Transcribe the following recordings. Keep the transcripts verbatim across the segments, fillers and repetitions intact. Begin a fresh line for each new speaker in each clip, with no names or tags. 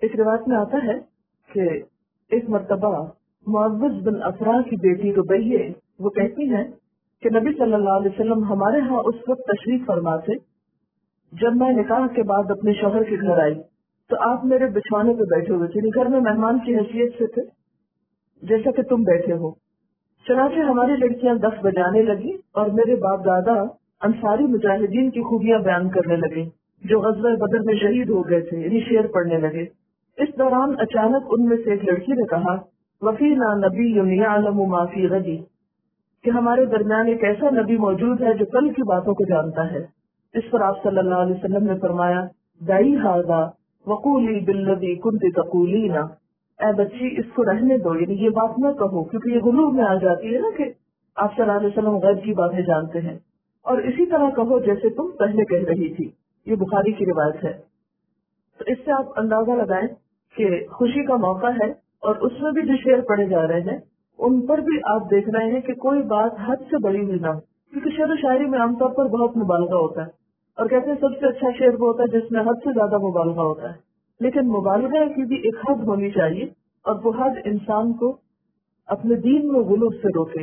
ایک روایت میں آتا ہے کہ ایک مرتبہ معوذ بن افرا کی بیٹی ربیہ وہ کہتی ہیں کہ نبی صلی اللہ علیہ وسلم ہمارے ہاں اس وقت تشریف فرما تھے جب میں نکاح کے بعد اپنے شوہر کے گھر آئی تو آپ میرے بچھونے پہ بیٹھے ہوئے تھے، گھر میں مہمان کی حیثیت سے تھے جیسا کہ تم بیٹھے ہو۔ چنانچہ ہماری لڑکیاں دف بجانے لگی اور میرے باپ دادا انصاری مجاہدین کی خوبیاں بیان کرنے لگے جو غزوہ بدر میں شہید ہو گئے تھے، یعنی شعر پڑھنے لگے۔ اس دوران اچانک ان میں سے ایک لڑکی نے کہا وفینا نبی یعلم ما فی غد، کہ ہمارے درمیان ایک ایسا نبی موجود ہے جو کل کی باتوں کو جانتا ہے۔ اس پر آپ صلی اللہ علیہ وسلم نے فرمایا دعی ھذا وقولی بالذی کنت تقولین، اے بچی اس کو رہنے دو، یعنی یہ بات نہ کہو، کیونکہ یہ غلو میں آ جاتی ہے نا کہ آپ صلی اللہ علیہ وسلم غیب کی باتیں جانتے ہیں، اور اسی طرح کہو جیسے تم پہلے کہہ رہی تھی۔ یہ بخاری کی روایت ہے۔ تو اس سے آپ اندازہ لگائیں کہ خوشی کا موقع ہے اور اس میں بھی جو شعر پڑھے جا رہے ہیں ان پر بھی آپ دیکھ رہے ہیں کہ کوئی بات حد سے بڑی ہوئی نہ ہو، کیونکہ شعر و شاعری میں عام طور پر بہت مبالغہ ہوتا ہے، اور کہتے ہیں سب سے اچھا شعر وہ ہوتا ہے جس میں حد سے زیادہ مبالغہ ہوتا ہے، لیکن مبالغہ کی بھی ایک حد ہونی چاہیے، اور وہ حد انسان کو اپنے دین میں غلو سے روکے۔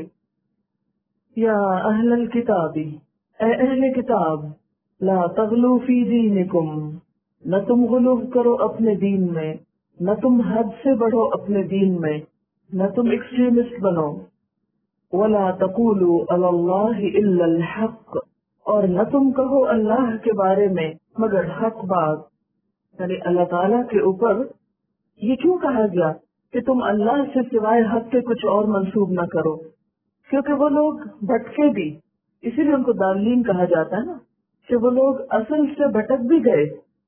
یا اہل الکتاب، اے اہل کتاب، لا تغلو فی دینکم، نہ تم غلو کرو اپنے دین میں، نہ تم حد سے بڑھو اپنے دین میں، نہ تم ایکسٹریمسٹ بنو۔ ولا تقولوا علی اللہ الا الحق، اور نہ تم کہو اللہ کے بارے میں مگر حق بات، یعنی اللہ تعالیٰ کے اوپر یہ کیوں کہا گیا کہ تم اللہ سے سوائے حق کے کچھ اور منسوب نہ کرو؟ کیونکہ وہ لوگ بھٹکے بھی، اسی لیے ان کو ضالین کہا جاتا ہے نا، کہ وہ لوگ اصل سے بھٹک بھی گئے،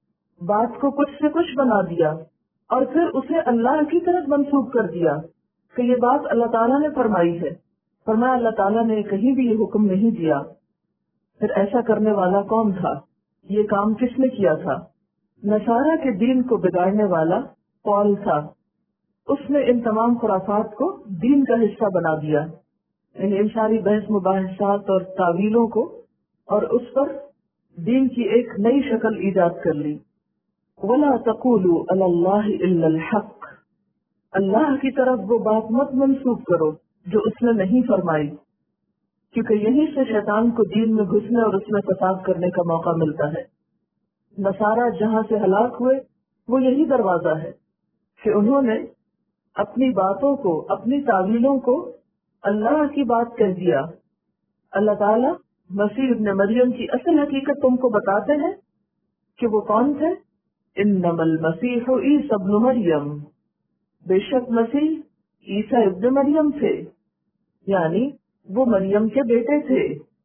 بات کو کچھ سے کچھ بنا دیا اور پھر اسے اللہ کی طرف منسوب کر دیا کہ یہ بات اللہ تعالیٰ نے فرمائی ہے۔ فرمایا اللہ تعالیٰ نے کہیں بھی یہ حکم نہیں دیا۔ پھر ایسا کرنے والا کون تھا؟ یہ کام کس نے کیا تھا؟ نصارہ کے دین کو بگاڑنے والا پال تھا۔ اس نے ان تمام خرافات کو دین کا حصہ بنا دیا، یعنی ان ساری بحث مباحثات اور تعویلوں کو، اور اس پر دین کی ایک نئی شکل ایجاد کر لی۔ وَلَا تَقُولُوا عَلَى اللَّهِ إِلَّا الْحَقِّ، اللہ کی طرف وہ بات مت منسوب کرو جو اس نے نہیں فرمائی، کیونکہ یہیں سے شیطان کو دین میں گھسنے اور اس میں فساد کرنے کا موقع ملتا ہے۔ نصارہ جہاں سے ہلاک ہوئے وہ یہی دروازہ ہے کہ انہوں نے اپنی باتوں کو، اپنی تعویلوں کو اللہ کی بات کہہ دیا۔ اللہ تعالیٰ مسیح ابن مریم کی اصل حقیقت تم کو بتاتے ہیں کہ وہ کون تھے۔ انما المسیح عیسی ابن مریم، بے شک مسیح عیسیٰ ابن مریم تھے، یعنی وہ مریم کے بیٹے تھے۔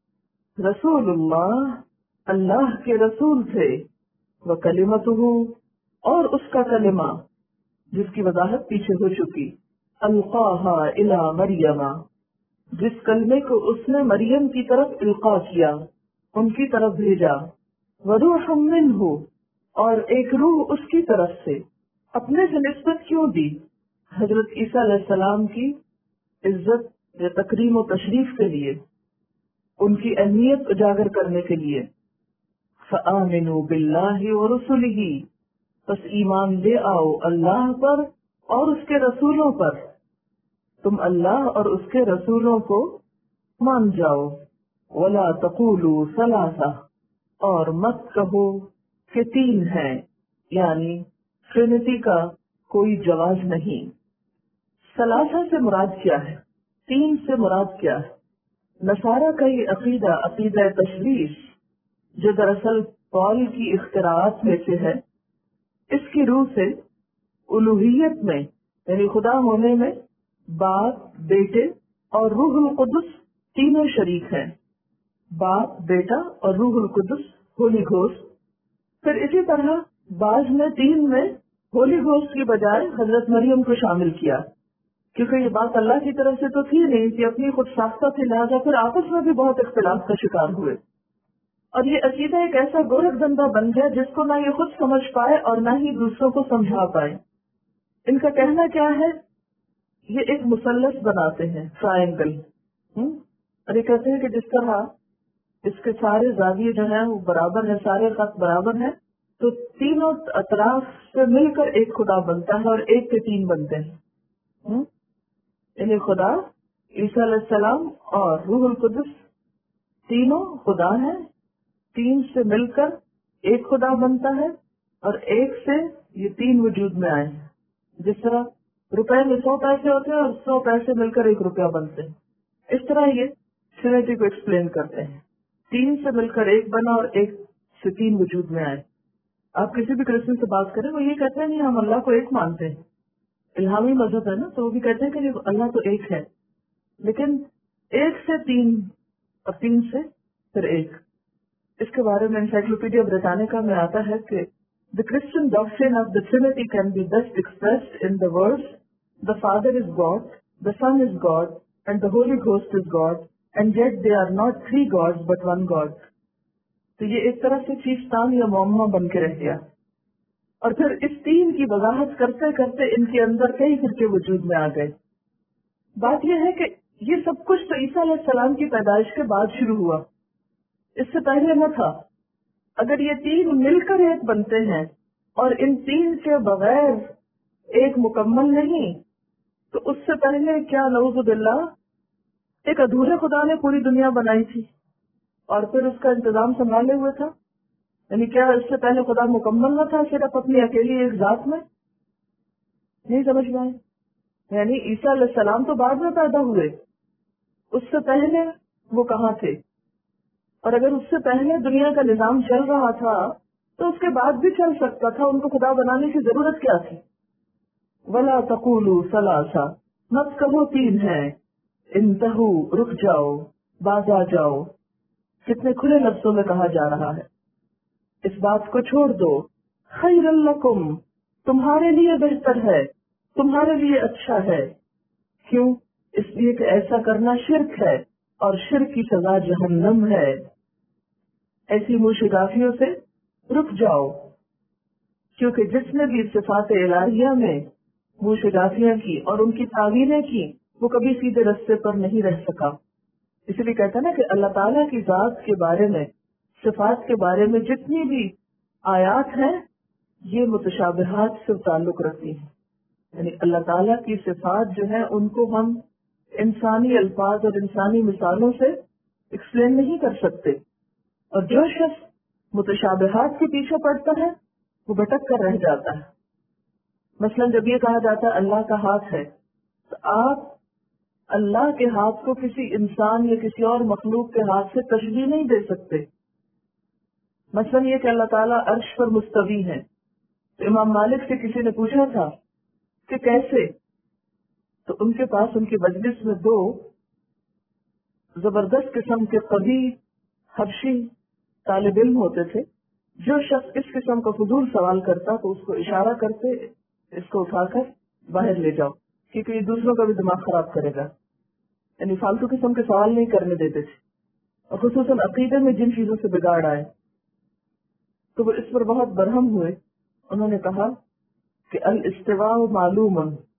رسول اللہ، اللہ کے رسول تھے۔ وکلمتہ، اور اس کا کلمہ جس کی وضاحت پیچھے ہو چکی، القاہا الی مریم، جس کلمے کو اس نے مریم کی طرف القاء کیا، ان کی طرف بھیجا۔ وروح منہ، اور ایک روح اس کی طرف سے۔ اپنے سے نسبت کیوں دی؟ حضرت عیسیٰ علیہ السلام کی عزت یا تکریم و تشریف کے لیے، ان کی اہمیت اجاگر کرنے کے لیے۔ فآمنوا باللہ ورسلہ، پس ایمان لے آؤ اللہ پر اور اس کے رسولوں پر، تم اللہ اور اس کے رسولوں کو مان جاؤ۔ ولا تقولوا ثلاثہ، اور مت کہو کہ تین ہیں، یعنی ٹرینٹی کا کوئی جواز نہیں۔ ثلاثہ سے مراد کیا ہے؟ تین سے مراد کیا ہے؟ نصارہ کا یہ عقیدہ، عقیدہ تشریف، جو دراصل پال کی اختراعات میں سے ہے، اس کی روح سے الوہیت میں، یعنی خدا ہونے میں، باپ، بیٹے اور روح القدس تینوں شریک ہیں۔ باپ، بیٹا اور روح القدس، ہولی گھوسٹ۔ پھر اسی طرح بعض نے تین میں ہولی گھوسٹ کی بجائے حضرت مریم کو شامل کیا، کیونکہ یہ بات اللہ کی طرف سے تو تھی نہیں، کہ اپنی خود ساختہ تھی، لہٰذا پھر آپس میں بھی بہت اختلاف کا شکار ہوئے، اور یہ عقیدہ ایک ایسا گورکھ دھندا بن گیا جس کو نہ یہ خود سمجھ پائے اور نہ ہی دوسروں کو سمجھا پائے۔ ان کا کہنا کیا ہے؟ یہ ایک مثلث بناتے ہیں، ٹرائنگل، اور یہ کہتے ہیں کہ جس طرح اس کے سارے زاویے جو ہیں وہ برابر ہیں، سارے خط برابر ہیں، تو تینوں اطراف سے مل کر ایک خدا بنتا ہے اور ایک کے تین بنتے ہیں. یعنی خدا، عیسیٰ علیہ السلام اور روح القدس تینوں خدا ہیں. تین سے مل کر ایک خدا بنتا ہے اور ایک سے یہ تین وجود میں آئے ہیں. جس طرح روپے میں سو پیسے ہوتے ہیں اور سو پیسے مل کر ایک روپیہ بنتے ہیں، اس طرح یہ ٹرینٹی کو ایکسپلین کرتے ہیں. تین سے مل کر ایک بنا اور ایک سے تین وجود میں آئے. آپ کسی بھی کرسچن سے بات کریں وہ یہ کہتے ہیں نہیں ہم اللہ کو ایک مانتے ہیں. الہامی مذہب ہے نا، تو وہ بھی کہتے ہیں کہ اللہ تو ایک ہے، لیکن ایک سے تین اور تین سے پھر ایک. اس کے بارے میں انسائکلوپیڈیا بریٹانیکا میں آتا ہے کہ the Christian doctrine of the Trinity can be best expressed in the words, the Father is God, the Son is God, and the Holy Ghost is God, and yet they are not three gods but one God. تو یہ ایک طرح سے چیزتان یا معمہ بن کے رہ گیا. اور پھر اس تین کی وضاحت کرتے کرتے ان کے اندر کئی فرقے وجود میں آ گئے. بات یہ ہے کہ یہ سب کچھ تو عیسیٰ علیہ السلام کی پیدائش کے بعد شروع ہوا، اس سے پہلے نہ تھا. اگر یہ تین مل کر ایک بنتے ہیں اور ان تین کے بغیر ایک مکمل نہیں، تو اس سے پہلے کیا نعوذ باللہ ایک ادھورے خدا نے پوری دنیا بنائی تھی اور پھر اس کا انتظام سنبھالے ہوئے تھا؟ یعنی کیا اس سے پہلے خدا مکمل نہ تھا صرف اپنی اکیلی ایک ذات میں؟ نہیں سمجھ میں آئے. یعنی عیسیٰ علیہ السلام تو بعد میں پیدا ہوئے، اس سے پہلے وہ کہاں تھے؟ اور اگر اس سے پہلے دنیا کا نظام چل رہا تھا تو اس کے بعد بھی چل سکتا تھا. ان کو خدا بنانے کی ضرورت کیا تھی؟ ولا تقولوا ثلاثہ، مت کہو تین ہیں، انتہو رک جاؤ، باز آ جاؤ. کتنے کھلے لفظوں میں کہا جا رہا ہے. اس بات کو چھوڑ دو. خیر لکم، تمہارے لیے بہتر ہے، تمہارے لیے اچھا ہے. کیوں؟ اس لیے کہ ایسا کرنا شرک ہے اور شرک کی سزا جہنم ہے. ایسی موشگافیوں سے رک جاؤ، کیونکہ جس نے بھی صفات الہیہ میں موشگافیاں کی اور ان کی تعویلیں کی وہ کبھی سیدھے رستے پر نہیں رہ سکا. اس لیے کہتا نا کہ اللہ تعالیٰ کی ذات کے بارے میں، صفات کے بارے میں جتنی بھی آیات ہیں یہ متشابہات سے تعلق رکھتی ہیں. یعنی اللہ تعالیٰ کی صفات جو ہیں ان کو ہم انسانی الفاظ اور انسانی مثالوں سے ایکسپلین نہیں کر سکتے. اور جو شخص متشابہات کے پیچھے پڑتا ہے وہ بھٹک کر رہ جاتا ہے. مثلا جب یہ کہا جاتا ہے اللہ کا ہاتھ ہے، تو آپ اللہ کے ہاتھ کو کسی انسان یا کسی اور مخلوق کے ہاتھ سے تشبیہ نہیں دے سکتے. مثلا یہ کہ اللہ تعالیٰ عرش پر مستوی ہے، تو امام مالک سے کسی نے پوچھا تھا کہ کیسے، تو ان کے پاس ان کی مجلس میں دو زبردست قسم کے قوی حبشی طالب علم ہوتے تھے. جو شخص اس قسم کا فضول سوال کرتا تو اس کو اشارہ کرتے اس کو اٹھا کر باہر لے جاؤ، کیونکہ یہ دوسروں کا بھی دماغ خراب کرے گا. یعنی فالتو قسم کے سوال نہیں کرنے دیتے تھے. اور خصوصاً عقیدے میں جن چیزوں سے بگاڑ آئے تو وہ اس پر بہت برہم ہوئے. انہوں نے کہا کہ الاستواء معلوم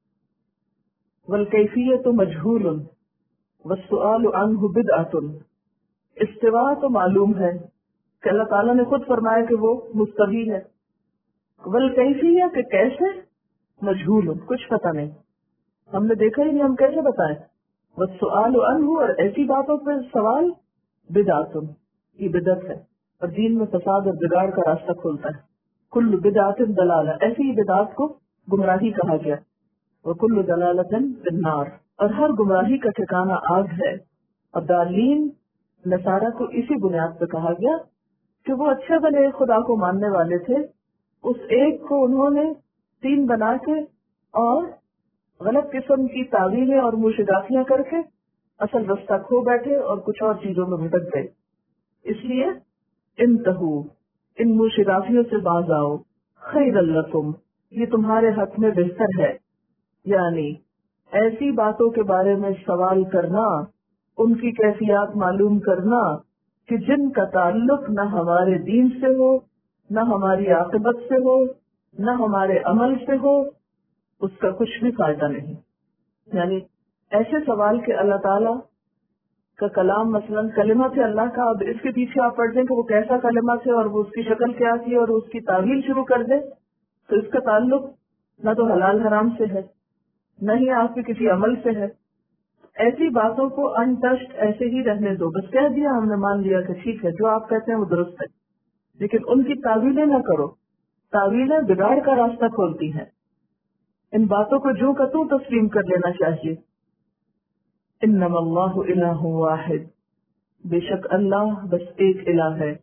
والکیفیت مجہول والسؤال عنہ بدعۃ. استواء تو معلوم ہے کہ اللہ تعالیٰ نے خود فرمایا کہ وہ مستوی ہے، والکیفیہ کہ کیسے، مجہول، کچھ پتہ نہیں، ہم نے دیکھا ہی نہیں، ہم کیسے بتائیں. والسؤال عنہ، اور ایسی باتوں پر سوال، بدعۃ، یہ بدعت ہے اور دین میں فساد اور بگاڑ کا راستہ کھولتا ہے. کل بدعۃ دلالہ، ایسی بدعات کو گمراہی کہا گیا. وکل دلالۃ فی النار، اور ہر گمراہی کا ٹھکانہ آگ ہے. اور دالین نصارہ کو اسی بنیاد پہ کہا گیا کہ وہ اچھے بنے خدا کو ماننے والے تھے. اس ایک کو انہوں نے تین بنا کے اور غلط قسم کی تعویلیں اور موشگافیاں کر کے اصل رستہ کھو بیٹھے اور کچھ اور چیزوں میں بھٹک گئے. اس لیے انتہو، ان موشگافیوں سے باز آؤ. خیر لکم، یہ تمہارے حق میں بہتر ہے. یعنی ایسی باتوں کے بارے میں سوال کرنا، ان کی کیفیات معلوم کرنا کہ جن کا تعلق نہ ہمارے دین سے ہو، نہ ہماری عاقبت سے ہو، نہ ہمارے عمل سے ہو، اس کا کچھ بھی فائدہ نہیں. یعنی ایسے سوال کہ اللہ تعالیٰ کا کلام مثلاً کلمہ تھے اللہ کا، اب اس کے پیچھے آپ پڑھ دیں کہ وہ کیسا کلمہ تھے اور وہ اس کی شکل کیا تھی اور اس کی تعویل شروع کر دیں، تو اس کا تعلق نہ تو حلال حرام سے ہے، نہ ہی آپ کے کسی عمل سے ہے. ایسی باتوں کو ان ٹچڈ ایسے ہی رہنے دو. بس کہہ دیا، ہم نے مان لیا کہ ٹھیک ہے جو آپ کہتے ہیں وہ درست ہے، لیکن ان کی تعویلیں نہ کرو. تعویلیں بگاڑ کا راستہ کھولتی ہیں. ان باتوں کو جو کا تو تسلیم کر لینا چاہیے. انما اللہ الہ واحد، بے شک اللہ بس ایک الہ ہے.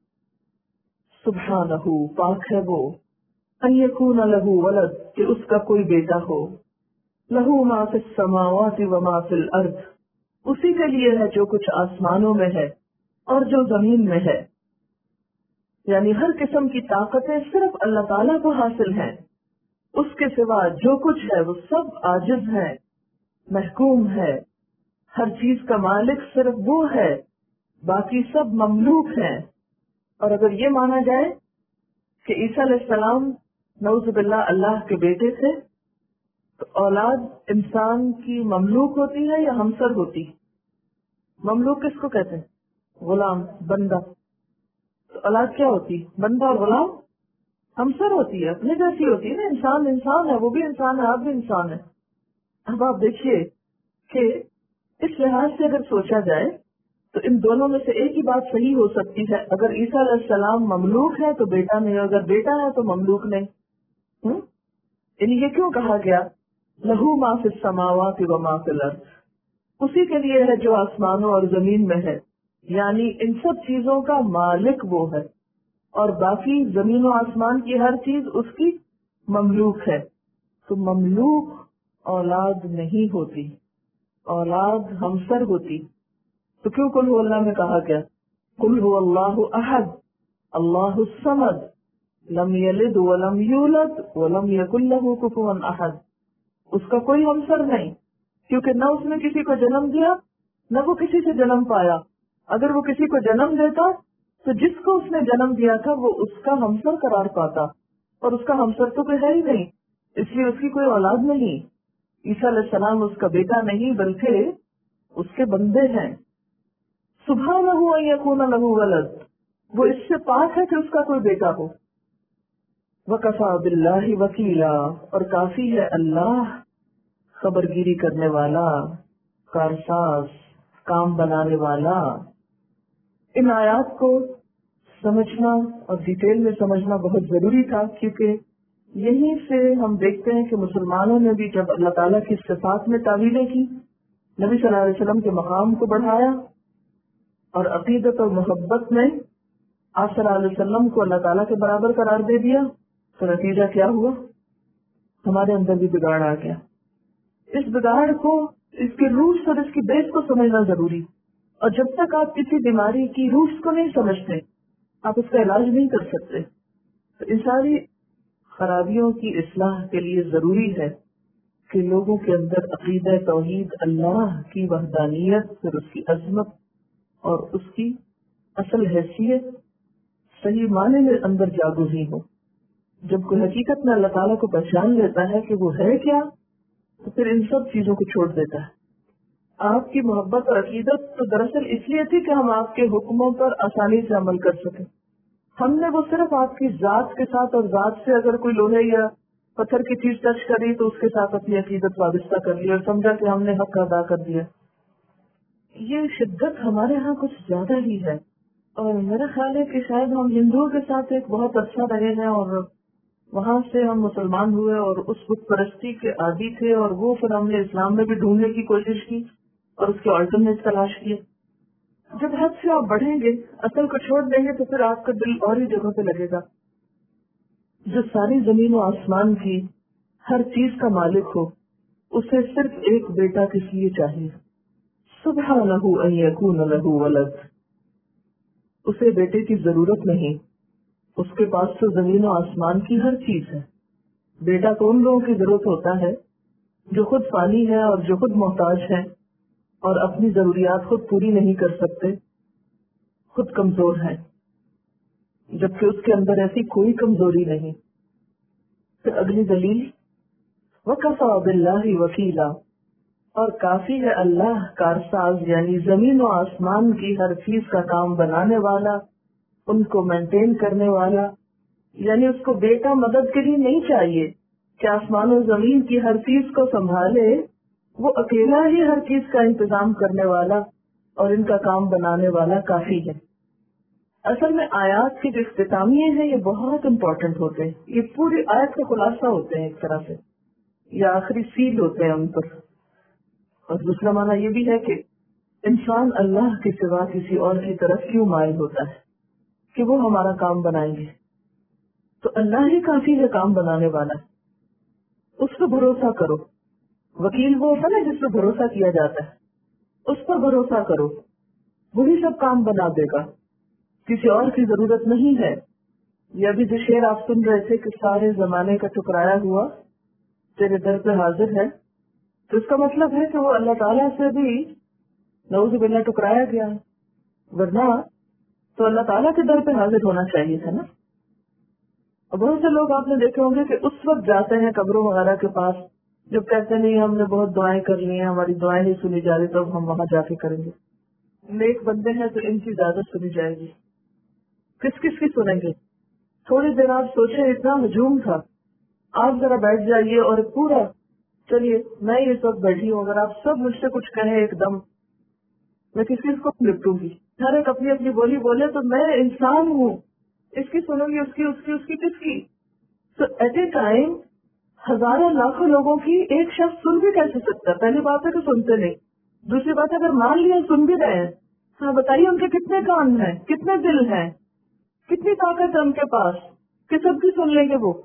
سبحانہ، پاک ہے وہ، ان یکون لہ ولد، کہ اس کا کوئی بیٹا ہو. لہ ما فی السماوات وما فی الارض، اسی کے لیے ہے جو کچھ آسمانوں میں ہے اور جو زمین میں ہے. یعنی ہر قسم کی طاقتیں صرف اللہ تعالیٰ کو حاصل ہیں. اس کے سوا جو کچھ ہے وہ سب عاجز ہے، محکوم ہے. ہر چیز کا مالک صرف وہ ہے، باقی سب مملوک ہیں. اور اگر یہ مانا جائے کہ عیسیٰ علیہ السلام نعوذ باللہ اللہ کے بیٹے تھے، تو اولاد انسان کی مملوک ہوتی ہے یا ہمسر ہوتی؟ مملوک کس کو کہتے ہیں؟ غلام، بندہ. تو اولاد کیا ہوتی؟ بندہ اور غلام ہمسر ہوتی ہے، اپنے جیسی ہوتی ہے نا. انسان انسان ہے، وہ بھی انسان ہے، آپ بھی انسان ہے. اب آپ دیکھیے کہ اس لحاظ سے اگر سوچا جائے تو ان دونوں میں سے ایک ہی بات صحیح ہو سکتی ہے. اگر عیسیٰ علیہ السلام مملوک ہے تو بیٹا نہیں، اگر بیٹا ہے تو مملوک نہیں. ہوں یعنی یہ کیوں کہا گیا لہو ما فی السماوات و ما فی الارض؟ اسی کے لیے ہے جو آسمانوں اور زمین میں ہے. یعنی ان سب چیزوں کا مالک وہ ہے، اور باقی زمین و آسمان کی ہر چیز اس کی مملوک ہے. تو مملوک اولاد نہیں ہوتی، اولاد ہمسر ہوتی. تو کیوں قل هو اللہ میں کہا گیا قل هو اللہ احد اللہ الصمد لم یلد ولم یولد ولم یکن له کفوا احد؟ اس کا کوئی ہمسر نہیں، کیونکہ نہ اس نے کسی کو جنم دیا نہ وہ کسی سے جنم پایا. اگر وہ کسی کو جنم دیتا تو جس کو اس نے جنم دیا تھا وہ اس کا ہمسر قرار پاتا، اور اس کا ہمسر تو کوئی ہے ہی نہیں، اس لیے اس کی کوئی اولاد نہیں. عیسیٰ علیہ السلام اس کا بیٹا نہیں بلکہ اس کے بندے ہیں. سبحانہ ان یکون لہ ولد، وہ اس سے پاک ہے کہ اس کا کوئی بیٹا ہو. وکفی باللہ وکیلا، اور کافی ہے اللہ خبرگیری کرنے والا، کارساز، کام بنانے والا. ان آیات کو سمجھنا اور ڈیٹیل میں سمجھنا بہت ضروری تھا، کیونکہ یہیں سے ہم دیکھتے ہیں کہ مسلمانوں نے بھی جب اللہ تعالیٰ کی صفات میں تعویلیں کی، نبی صلی اللہ علیہ وسلم کے مقام کو بڑھایا اور عقیدت اور محبت میں آپ صلی اللہ علیہ وسلم کو اللہ تعالیٰ کے برابر قرار دے دیا، تو نتیجہ کیا ہوا؟ ہمارے اندر بھی بگاڑ آ گیا. اس بگاڑ کو، اس کے روٹس اور اس کی بیس کو سمجھنا ضروری. اور جب تک آپ کسی بیماری کی روٹس کو نہیں سمجھتے آپ اس کا علاج نہیں کر سکتے. تو ان ساری خرابیوں کی اصلاح کے لیے ضروری ہے کہ لوگوں کے اندر عقیدہ توحید، اللہ کی وحدانیت، پھر اس کی عظمت اور اس کی اصل حیثیت صحیح معنی میں اندر جاگزی ہو. جب کوئی حقیقت میں اللہ تعالیٰ کو پہچان لیتا ہے کہ وہ ہے کیا، تو پھر ان سب چیزوں کو چھوڑ دیتا ہے. آپ کی محبت اور عقیدت تو دراصل اس لیے تھی کہ ہم آپ کے حکموں پر آسانی سے عمل کر سکیں. ہم نے وہ صرف آپ کی ذات کے ساتھ، اور ذات سے اگر کوئی لوہے یا پتھر کی چیز ٹچ کری تو اس کے ساتھ اپنی عقیدت وابستہ کر لی اور سمجھا کہ ہم نے حق ادا کر دیا. یہ شدت ہمارے ہاں کچھ زیادہ ہی ہے، اور میرا خیال ہے کہ شاید ہم ہندوؤں کے ساتھ ایک بہت عرصہ رہے ہیں، اور وہاں سے ہم مسلمان ہوئے اور اس بت پرستی کے عادی تھے، اور وہ پھر ہم نے اسلام میں بھی ڈھونڈنے کی کوشش کی اور اس کے آلٹرنیٹ تلاش کیے. جب حد سے آپ بڑھیں گے، اصل کو چھوڑ دیں گے، تو پھر آپ کا دل اور ہی جگہ پہ لگے گا. جو ساری زمین و آسمان کی ہر چیز کا مالک ہو، اسے صرف ایک بیٹا کس لیے چاہیے؟ سبحانہ ان یکون لہ ولد. اسے بیٹے کی ضرورت نہیں، اس کے پاس تو زمین و آسمان کی ہر چیز ہے. بیٹا تو ان لوگوں کی ضرورت ہوتا ہے جو خود فانی ہے اور جو خود محتاج ہے اور اپنی ضروریات خود پوری نہیں کر سکتے، خود کمزور ہے، جبکہ اس کے اندر ایسی کوئی کمزوری نہیں. پھر اگلی دلیل وَكَفَى بِاللَّهِ وَكِيلًا، اور کافی ہے اللہ کارساز، یعنی زمین و آسمان کی ہر چیز کا کام بنانے والا، ان کو مینٹین کرنے والا. یعنی اس کو بیٹا مدد کے لیے نہیں چاہیے کہ آسمان و زمین کی ہر چیز کو سنبھالے. وہ اکیلا ہی ہر چیز کا انتظام کرنے والا اور ان کا کام بنانے والا کافی ہے. اصل میں آیات کے جو اختتامیے ہیں یہ بہت امپورٹنٹ ہوتے ہیں. یہ پوری آیت کا خلاصہ ہوتے ہیں ایک طرح سے، یہ آخری سیل ہوتے ہیں ان پر. اور دوسرا معنی یہ بھی ہے کہ انسان اللہ کے سوا کسی اور کی طرف کیوں مائل ہوتا ہے کہ وہ ہمارا کام بنائیں گے. تو اللہ ہی کافی ہے کام بنانے والا، اس پر بھروسہ کرو. وکیل وہ ہوتا ہے نا جس پر بھروسہ کیا جاتا ہے، اس پر بھروسہ کرو، وہی سب کام بنا دے گا، کسی اور کی ضرورت نہیں ہے. یہ ابھی جو شعر آپ سن رہے تھے کہ سارے زمانے کا ٹکرایا ہوا تیرے در پہ حاضر ہے، تو اس کا مطلب ہے کہ وہ اللہ تعالیٰ سے بھی نعوذ باللہ ٹکرایا گیا، ورنہ تو اللہ تعالیٰ کے در پہ حاضر ہونا چاہیے تھا نا. اور بہت سے لوگ آپ نے دیکھے ہوں گے کہ اس وقت جاتے ہیں قبروں وغیرہ کے پاس جب کہتے نہیں ہم نے بہت دعائیں کر لی ہیں، ہماری دعائیں نہیں سنی جا رہی، تو ہم وہاں جا کے کریں گے. نیک بندے ہیں تو ان کی زیادہ سنی جائے گی. کس کس کی سنیں گے؟ تھوڑی دیر آپ سوچیں، اتنا ہجوم تھا. آپ ذرا بیٹھ جائیے اور پورا چلیے میں اس وقت بیٹھی ہوں، اگر آپ سب مجھ سے کچھ کہیں ایک دم، میں کس چیز کو نپٹوں گی؟ ہر ایک اپنی اپنی بولی بولے تو میں انسان ہوں، اس کی سنوں گی، اس کی اس کی اس کی کس کی؟ تو ایٹ اے ٹائم ہزاروں لاکھوں لوگوں کی ایک شخص سن بھی کیسے سکتا؟ پہلی بات ہے کہ سنتے نہیں. دوسری بات اگر مان لیا سن بھی رہے ہیں، ہاں بتائیے ان کے کتنے کان ہیں، کتنے دل ہیں، کتنی طاقت ہے ان کے پاس کہ سب کی سن لیں گے وہ؟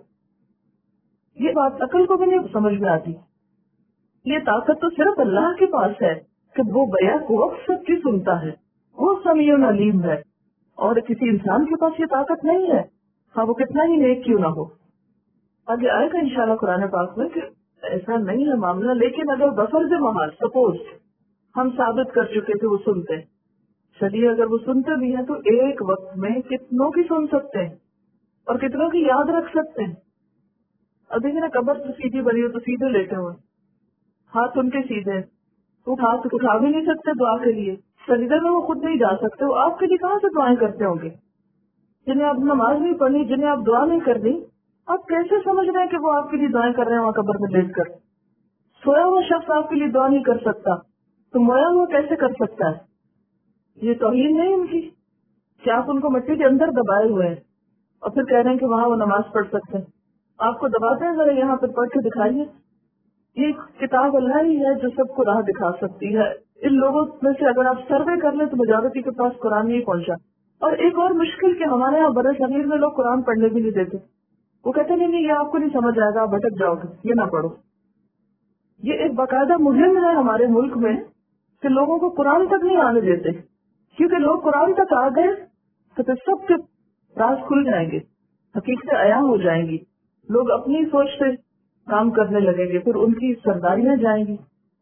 یہ بات عقل کو بھی نہیں سمجھ میں آتی. یہ طاقت تو صرف اللہ کے پاس ہے کہ وہ بیک وقت سب کی سنتا ہے، وہ سمیع علیم ہے، اور کسی انسان کے پاس یہ طاقت نہیں ہے، ہاں وہ کتنا ہی نیک کیوں نہ ہو. آگے آئے گا انشاءاللہ قرآن پاک میں کہ ایسا نہیں ہے معاملہ. لیکن اگر بفرض محال سپوز ہم ثابت کر چکے تھے وہ سنتے، چلیے اگر وہ سنتے بھی ہیں تو ایک وقت میں کتنوں کی سن سکتے ہیں اور کتنوں کی یاد رکھ سکتے ہیں؟ اب دیکھیں نا، قبر تو سیدھی بنی ہو تو سیدھے لیٹے ہوئے، ہاتھ ان کے سیدھے، وہ ہاتھ اٹھا بھی نہیں سکتے دعا کے لیے، سجدے میں وہ خود نہیں جا سکتے، وہ آپ کے لیے کہاں سے دعائیں کرتے ہوں گے؟ جنہیں آپ نماز نہیں پڑھنی، جنہیں آپ دعا نہیں کرنی، آپ کیسے سمجھ رہے ہیں کہ وہ آپ کے لیے دعائیں کر رہے ہیں وہاں قبر میں لیٹ کر؟ سویا ہوا شخص آپ کے لیے دعا نہیں کر سکتا تو مویا ہوا کیسے کر سکتا ہے؟ یہ توہین نہیں ان کی کہ آپ ان کو مٹی کے اندر دبائے ہوئے ہیں اور پھر کہہ رہے ہیں کہ وہاں وہ نماز پڑھ سکتے ہیں. آپ کو دباتے ہیں، ذرا یہاں پہ پڑھ کے دکھائیے. یہ کتاب اللہ ہی ہے جو سب کو راہ دکھا سکتی ہے. ان لوگوں میں سے اگر آپ سروے کر لیں تو میجورٹی کے پاس قرآن نہیں پہنچا. اور ایک اور مشکل کہ ہمارے یہاں بڑے صغیر میں لوگ قرآن پڑھنے بھی نہیں دیتے. وہ کہتے نہیں نہیں یہ آپ کو نہیں سمجھ آئے گا، آپ بھٹک جاؤ گے، یہ نہ پڑھو. یہ ایک باقاعدہ مہم ہے ہمارے ملک میں کہ لوگوں کو قرآن تک نہیں آنے دیتے، کیونکہ لوگ قرآن تک آ گئے تو پھر سب کے راز کھل جائیں گے، حقیقتیں عیاں ہو جائیں گی، لوگ اپنی سوچ سے کام کرنے لگیں گے، پھر ان کی سرداریاں جائیں گی.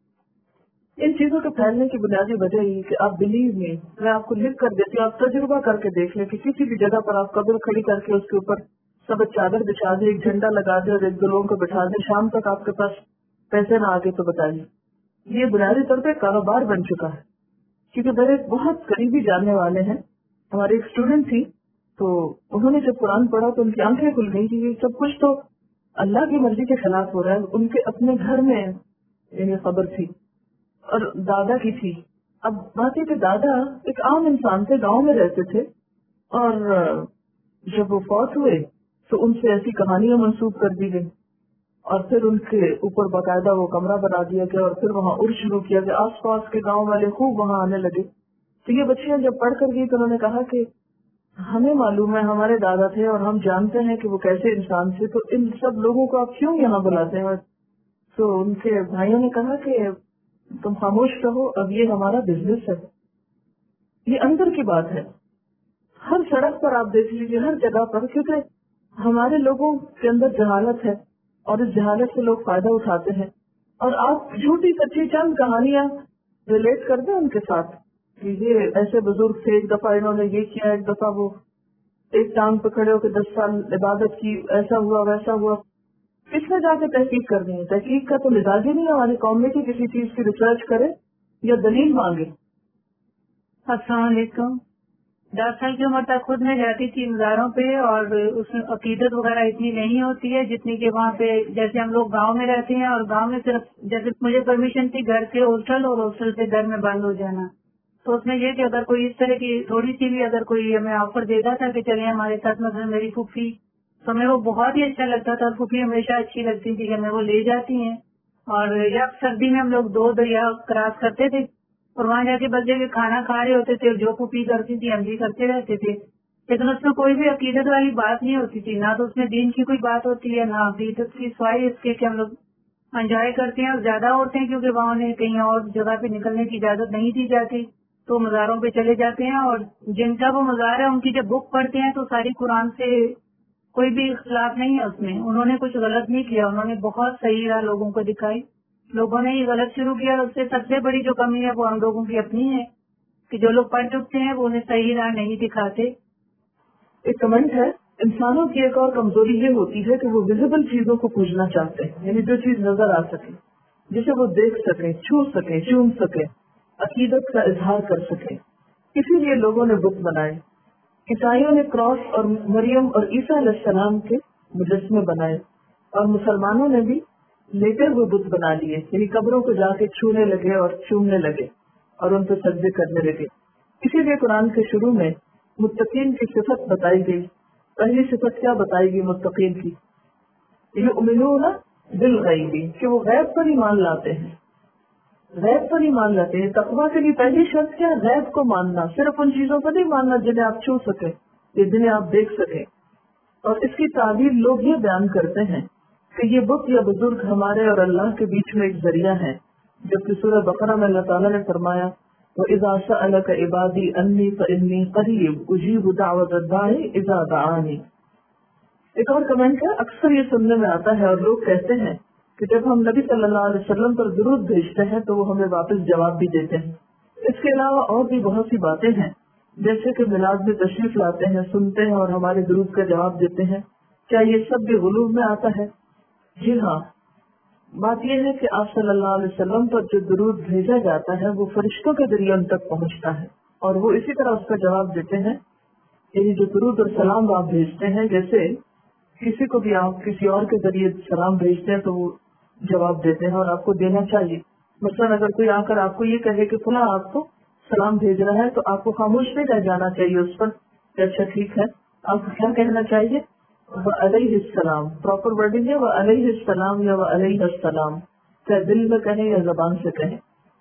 ان چیزوں کے پھیلنے کی بنیادی وجہ یہ کہ آپ بلیو میں میں آپ کو لکھ کر دیتی ہوں، آپ تجربہ کر کے دیکھ لیں کہ کسی بھی جگہ پر آپ قبر کھڑی کر کے اس کے اوپر سب چادر بچھا دیں، ایک جھنڈا لگا دیں اور ایک دو لوگوں کو بٹھا دیں، شام تک آپ کے پاس پیسے نہ آگے تو بتائیے. یہ بنیادی طور پہ کاروبار بن چکا ہے. کیونکہ میرے بہت قریبی جاننے والے ہیں، ہماری ایک اسٹوڈنٹ تھی، تو انہوں نے جب قرآن پڑھا تو ان کی آنکھیں کھل گئی کہ یہ سب کچھ تو اللہ کی مرضی کے خلاف ہو رہا ہے. ان کے اپنے گھر میں یہ خبر تھی اور دادا کی تھی. اب بات یہ کہ دادا ایک عام انسان تھے، گاؤں میں رہتے تھے، اور جب وہ فوت ہوئے تو ان سے ایسی کہانیاں منسوب کر دی گئی اور پھر ان کے اوپر باقاعدہ وہ کمرہ بنا دیا گیا اور پھر وہاں عرس شروع کیا گیا. آس پاس کے گاؤں والے خوب وہاں آنے لگے. تو یہ بچیاں جب پڑھ کر گئی تو انہوں نے کہا کہ ہمیں معلوم ہے ہمارے دادا تھے اور ہم جانتے ہیں کہ وہ کیسے انسان تھے، تو ان سب لوگوں کو آپ کیوں یہاں بلاتے ہیں؟ تو ان کے بھائیوں نے کہا کہ تم خاموش رہو، اب یہ ہمارا بزنس ہے. یہ اندر کی بات ہے. ہر سڑک پر آپ دیکھ لیجیے، ہر جگہ پر، کیونکہ ہمارے لوگوں کے اندر جہالت ہے اور اس جہالت سے لوگ فائدہ اٹھاتے ہیں. اور آپ جھوٹی سچی چند کہانیاں ریلیٹ کر دیں ان کے ساتھ کہ یہ ایسے بزرگ تھے، ایک دفعہ انہوں نے یہ کیا، ایک دفعہ وہ ایک ٹانگ پہ کھڑے ہو کے دس سال عبادت کی، ایسا ہوا ویسا ہوا. کس نے جا کے تحقیق کرنی ہے؟ تحقیق کا تو مزاج ہی نہیں ہماری قوم میں کہ کسی چیز کی ریسرچ کرے یا دلیل مانگے.
السلام علیکم. دس سال کی عمر تک خود میں جاتی تھی مزاروں پہ، اور اس میں عقیدت وغیرہ اتنی نہیں ہوتی ہے جتنی کہ وہاں پہ، جیسے ہم لوگ گاؤں میں رہتے ہیں، اور گاؤں میں صرف جیسے مجھے پرمیشن تھی گھر سے ہاسٹل اور ہاسٹل سے گھر میں بند ہو جانا. تو اس میں یہ کہ اگر کوئی اس طرح کی تھوڑی سی بھی اگر کوئی ہمیں آفر دیتا تھا کہ چلے ہمارے ساتھ، مثلا میری پھوپھی، تو ہمیں وہ بہت ہی اچھا لگتا تھا. اور پھوپھی ہمیشہ اچھی لگتی تھی کہ ہمیں وہ لے جاتی ہیں. اور یا سردی میں ہم لوگ دو دریا کراس کرتے تھے، اور وہاں جا کے بس جا کے کھانا کھا رہے ہوتے تھے، جو پھوپھی کرتی تھی ہم بھی کرتے رہتے تھے. لیکن اس میں کوئی بھی عقیدت والی بات نہیں ہوتی تھی، نہ تو اس میں دین کی کوئی بات ہوتی ہے، نہ عقیدت کی، سوائے اس کے کہ ہم لوگ انجوائے کرتے ہیں. اور زیادہ عورتیں کیونکہ وہاں انہیں کہیں اور جگہ پہ نکلنے کی اجازت نہیں دی جاتی، تو مزاروں پہ چلے جاتے ہیں. اور جن کا وہ مزار ہے ان کی جب بک پڑھتے ہیں تو ساری قرآن سے کوئی بھی اختلاف نہیں ہے اس میں. انہوں نے کچھ غلط نہیں کیا، انہوں نے بہت صحیح راہ لوگوں کو دکھائی. لوگوں نے یہ غلط شروع کیا، اور اس سے سب سے بڑی جو کمی ہے وہ ہم لوگوں کی اپنی ہے کہ جو لوگ پڑھ چکتے ہیں وہ انہیں صحیح راہ نہیں دکھاتے.
ایک کمنٹ ہے، انسانوں کی ایک اور کمزوری یہ ہوتی ہے کہ وہ ویزیبل چیزوں کو پوجنا چاہتے ہیں، یعنی جو چیز نظر آ سکے، جسے وہ دیکھ سکیں، چھو سکیں، چوم سکیں، عقیدت کا اظہار کر سکیں. اسی لیے لوگوں نے بت بنائے. عیسائیوں نے کراس اور مریم اور عیسیٰ علیہ السلام کے مجسمے بنائے، اور مسلمانوں نے بھی لیٹے ہوئے بت بنا لیے، یعنی قبروں کو جا کے چھونے لگے اور چومنے لگے اور ان پہ سجدے کرنے لگے. اسی لیے قرآن کے شروع میں متقین کی صفت بتائی گئی. پہلی صفت کیا بتائی گئی متقین کی؟ یؤمنون بالغیب، کہ وہ غیب پر ایمان لاتے ہیں. غیب پر ایمان لاتے ہیں. تقویٰ کے لیے پہلی شرط کیا؟ غیب کو ماننا. صرف ان چیزوں کو نہیں ماننا جنہیں آپ چھو سکیں یا جنہیں آپ دیکھ سکیں. اور اس کی تعبیر لوگ یہ بیان کرتے ہیں کہ یہ بت یا بزرگ ہمارے اور اللہ کے بیچ میں ایک ذریعہ ہے، جبکہ سورہ بقرہ میں اللہ تعالیٰ نے فرمایا وَإِذَا سَأَلَكَ عِبَادِي أَنِّي فَإِنِّي قَرِيبٌ أُجِيبُ دَعْوَةَ الدَّاعِ إِذَا دَعَانِ. ایک اور کمنٹ ہے، اکثر یہ سننے میں آتا ہے اور لوگ کہتے ہیں کہ جب ہم نبی صلی اللہ علیہ وسلم پر درود بھیجتے ہیں تو وہ ہمیں واپس جواب بھی دیتے ہیں. اس کے علاوہ اور بھی بہت سی باتیں ہیں، جیسے کہ میلاد میں تشریف لاتے ہیں، سنتے ہیں اور ہمارے درود کا جواب دیتے ہیں. کیا یہ سب بھی غلو میں آتا ہے؟ جی ہاں. بات یہ ہے کہ آپ صلی اللہ علیہ وسلم پر جو درود بھیجا جاتا ہے وہ فرشتوں کے ذریعے ان تک پہنچتا ہے، اور وہ اسی طرح اس کا جواب دیتے ہیں. یعنی جو درود اور سلام آپ بھیجتے ہیں، جیسے کسی کو بھی آپ کسی اور کے ذریعے سلام بھیجتے ہیں تو وہ جواب دیتے ہیں، اور آپ کو دینا چاہیے. مثلا اگر کوئی آ کر آپ کو یہ کہے کہ فلاں آپ کو سلام بھیج رہا ہے تو آپ کو خاموش نہیں رہ جانا چاہیے اس پر. اچھا ٹھیک ہے، آپ کو کیا کہنا چاہیے؟ وعلیہ السلام. پراپر ورڈنگ ہے وعلیہ السلام یا وعلیہ السلام، چاہے دل میں کہیں یا زبان سے کہیں.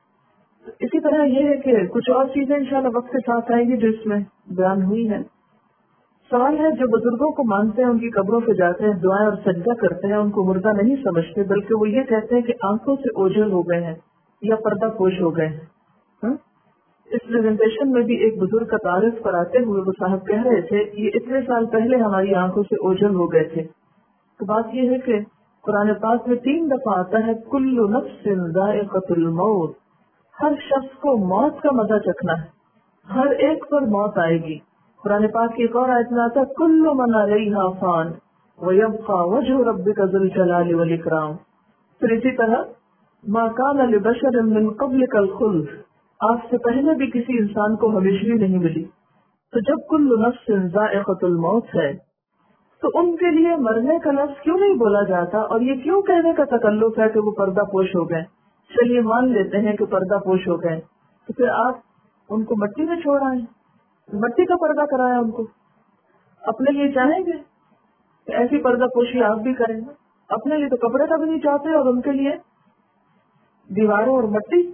اسی طرح یہ ہے کہ کچھ اور چیزیں انشاءاللہ وقت کے ساتھ آئیں گی جو اس میں بیان ہوئی ہیں. سوال ہے، جو بزرگوں کو مانتے ہیں ان کی قبروں پہ جاتے ہیں، دعائیں اور سجدہ کرتے ہیں، ان کو مردہ نہیں سمجھتے، بلکہ وہ یہ کہتے ہیں کہ آنکھوں سے اوجھل ہو گئے ہیں یا پردہ پوش ہو گئے ہیں. اس پریزنٹیشن میں بھی ایک بزرگ کا تعارف کراتے ہوئے وہ صاحب کہہ رہے تھے یہ اتنے سال پہلے ہماری آنکھوں سے اوجھل ہو گئے تھے. تو بات یہ ہے کہ قرآن پاک میں تین دفعہ آتا ہے کل نفس ذائقۃ الموت، ہر شخص کو موت کا مزہ چکھنا ہے، ہر ایک پر موت آئے گی. قرآن پاک کی ایک اور آیت میں آتا ہے کل من علیہا فان ویبقى وجہ ربک ذو الجلال والاکرام. پھر اسی طرح ما کان لبشر من قبلک الخلد، آپ سے پہلے بھی کسی انسان کو ہمیشگی نہیں ملی. تو جب کل نفس ذائقۃ الموت ہے تو ان کے لیے مرنے کا لفظ کیوں نہیں بولا جاتا، اور یہ کیوں کہنے کا تکلف ہے کہ وہ پردہ پوش ہو گئے؟ چلیے مان لیتے ہیں کہ پردہ پوش ہو گئے، تو پھر آپ ان کو مٹی میں چھوڑ آئے، مٹی کا پردہ کرایا ان کو. اپنے لیے چاہیں گے کہ ایسی پردہ پوشی آپ بھی کریں گے؟ اپنے لیے تو کپڑے کا بھی نہیں چاہتے، اور ان کے لیے دیواروں اور مٹی.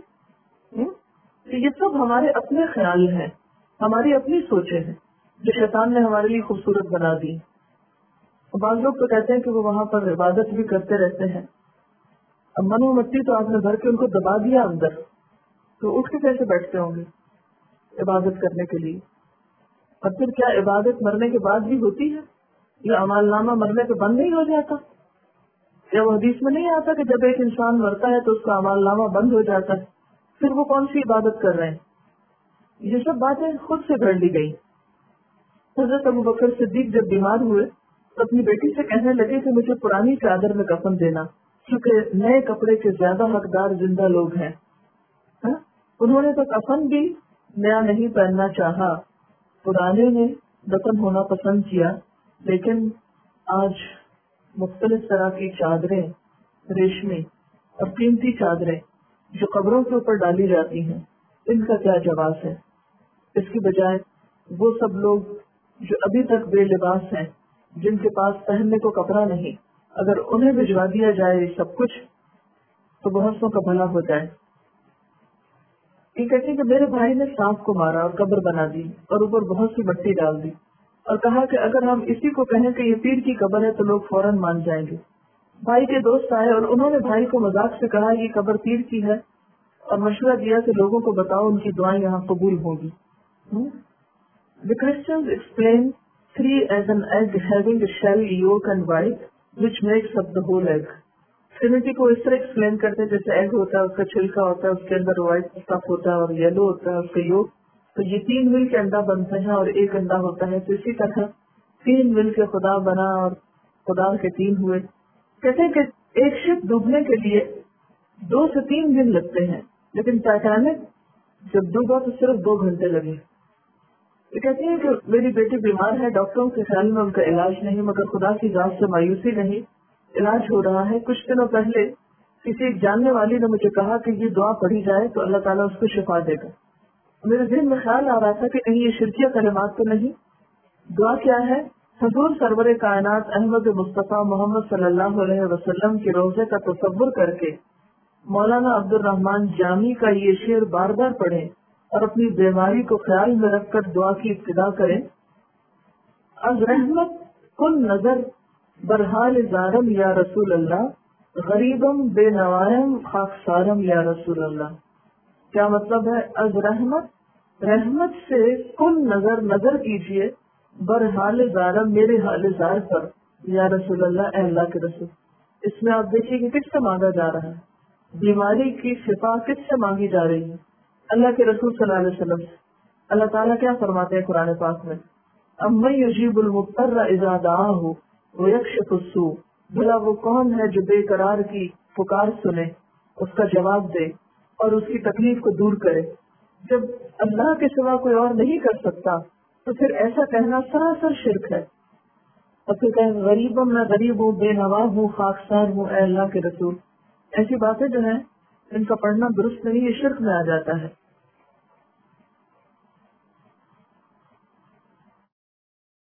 یہ سب ہمارے اپنے خیال ہیں، ہماری اپنی سوچیں ہیں جو شیطان نے ہمارے لیے خوبصورت بنا دی. بعض لوگ تو کہتے ہیں کہ وہ وہاں پر عبادت بھی کرتے رہتے ہیں. اب من و مٹی تو آپ نے بھر کے ان کو دبا دیا اندر، تو اٹھ کے کیسے بیٹھتے ہوں گے عبادت کرنے کے لیے؟ اور پھر کیا عبادت مرنے کے بعد بھی ہوتی ہے، یا اعمال نامہ مرنے پہ بند نہیں ہو جاتا؟ یا وہ حدیث میں نہیں آتا کہ جب ایک انسان مرتا ہے تو اس کا اعمال نامہ بند ہو جاتا ہے؟ پھر وہ کون سی عبادت کر رہے ہیں؟ یہ سب باتیں خود سے گھڑ لی گئی. حضرت ابو بکر صدیق جب بیمار ہوئے تو اپنی بیٹی سے کہنے لگے کہ مجھے پرانی چادر میں کفن دینا، کیونکہ نئے کپڑے کے زیادہ حقدار زندہ لوگ ہیں. ہاں؟ انہوں نے تو کفن بھی نیا نہیں پہننا چاہا، پرانے نے دفن ہونا پسند کیا. لیکن آج مختلف طرح کی چادریں، ریشمی اور قیمتی چادریں جو قبروں کے اوپر ڈالی جاتی ہیں، ان کا کیا جواز ہے؟ اس کی بجائے وہ سب لوگ جو ابھی تک بے لباس ہیں، جن کے پاس پہننے کو کپڑا نہیں، اگر انہیں بھجوا دیا جائے یہ سب کچھ تو بہت سو کا بھلا ہو جائے. یہ کہتے ہیں کہ میرے بھائی نے سانپ کو مارا اور قبر بنا دی اور اوپر بہت سی مٹی ڈال دی اور کہا کہ اگر ہم اسی کو کہیں کہ یہ پیر کی قبر ہے تو لوگ فوراً مان جائیں گے. بھائی کے دوست آئے اور انہوں نے بھائی کو مذاق سے کہا یہ قبر پیر کی ہے اور مشورہ دیا کہ لوگوں کو بتاؤ ان کی دعائیں یہاں قبول ہوں گی. The Christians explain three as an egg having a shell, yolk and white, which makes up the whole egg. ٹرینٹی کو اس طرح ایکسپلین کرتے ہیں جیسے ایگ ہوتا ہے، اس کا چھلکا ہوتا ہے، اس کے اندر وائٹ اسٹف ہوتا ہے اور یلو ہوتا ہے اس کا یolk. تو یہ تین مل کے انڈا بنتے ہیں اور ایک انڈا ہوتا ہے. تو اسی طرح تین مل کے خدا بنا اور خدا کے تین ہوئے. کہتے ہیں کہ ایک شپ ڈوبنے کے لیے دو سے تین دن لگتے ہیں، لیکن ٹائٹینک جب ڈوبا تو صرف دو گھنٹے لگے. یہ کہتی ہیں کہ میری بیٹی بیمار ہے، ڈاکٹروں کے خیال میں ان کا علاج نہیں، مگر خدا کی ذات سے مایوسی نہیں، علاج ہو رہا ہے. کچھ دنوں پہلے کسی ایک جاننے والی نے مجھے کہا کہ یہ دعا پڑھی جائے تو اللہ تعالیٰ اس کو شفا دے گا. میرے ذہن میں خیال آ رہا تھا کہ کہیں یہ شرکیہ کلمات تو نہیں. دعا کیا ہے؟ حضور سرور کائنات احمد مصطفیٰ محمد صلی اللہ علیہ وسلم کے روزے کا تصور کر کے مولانا عبد الرحمان جامی کا یہ شعر بار بار پڑھیں اور اپنی بیماری کو خیال میں رکھ کر دعا کی ابتدا کریں. از رحمت کن نظر برحال زارم یا رسول اللہ، غریبم بے نوائم خاکسارم یا رسول اللہ. کیا مطلب ہے؟ از رحمت، رحمت سے کن نظر، نظر کیجیے، برحال زارم، میرے حال زار پر، یا رسول اللہ، اے اللہ کے رسول. اس میں آپ دیکھیے کہ کس سے مانگا جا رہا ہے، بیماری کی شفا کس سے مانگی جا رہی ہے؟ اللہ کے رسول صلی اللہ علیہ وسلم سے. اللہ تعالیٰ کیا فرماتے ہیں قرآن پاک میں؟ امن یجیب المضطر اذا دعاہ ویکشف السوء، بھلا وہ کون ہے جو بے قرار کی پکار سنے، اس کا جواب دے اور اس کی تکلیف کو دور کرے. جب اللہ کے سوا کوئی اور نہیں کر سکتا تو پھر ایسا کہنا سراسر شرک ہے. اور پھر کہیں غریبم، میں غریب ہوں، بے نوا ہوں، خاکسار ہوں، اے اللہ کے رسول. ایسی باتیں جو ہیں ان کا پڑھنا درست نہیں، یہ شرک میں آ جاتا ہے.